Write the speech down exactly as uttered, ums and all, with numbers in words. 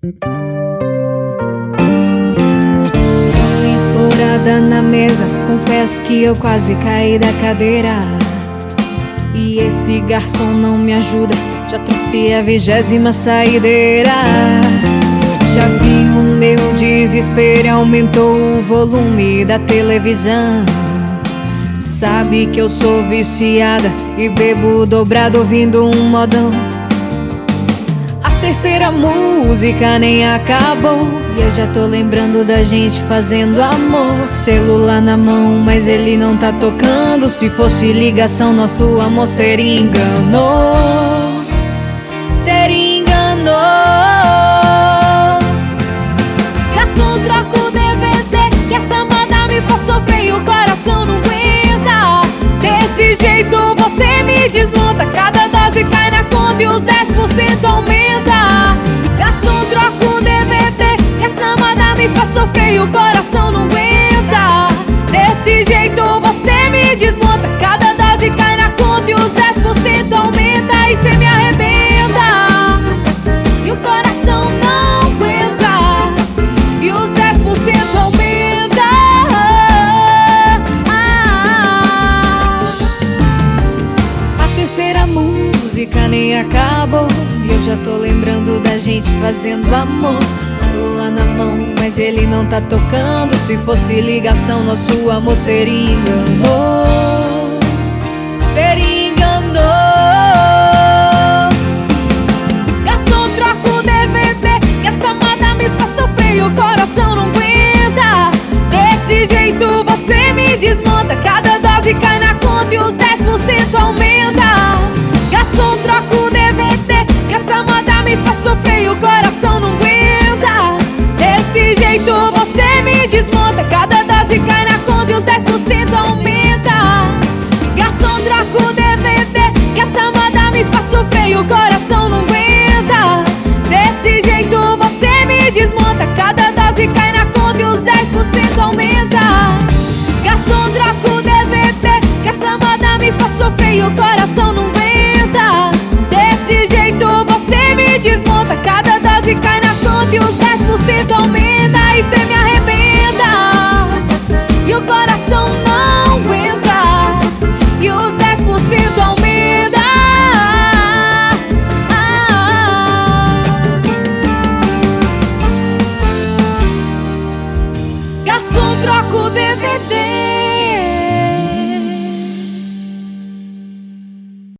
Escorada na mesa, confesso que eu quase caí da cadeira. E esse garçom não me ajuda, já trouxe a vigésima saideira. Já vi o meu desespero, aumentou o volume da televisão. Sabe que eu sou viciada e bebo dobrado ouvindo um modão. A terceira música nem acabou e eu já tô lembrando da gente fazendo amor. Celular na mão, mas ele não tá tocando. Se fosse ligação, nosso amor seria enganou. Seria enganou. Garçom, troca o D V D, que essa madame faz sofrer e o coração não aguenta. Desse jeito você me desmonta, cada dose cai na conta e os dez por cento aumenta. Garçom, troca o D V D, que essa madame faz sofrer e o coração não aguenta. Desse jeito você me desmonta, cada dose cai na conta e os dez por cento aumenta. E cê me arrebenta e o coração não aguenta, e os dez por cento aumenta. A terceira música nem acabou e eu já tô lembrando da gente fazendo amor. Celular na mão, mas ele não tá tocando. Se fosse ligação, nosso amor seria enganou. Seria enganou.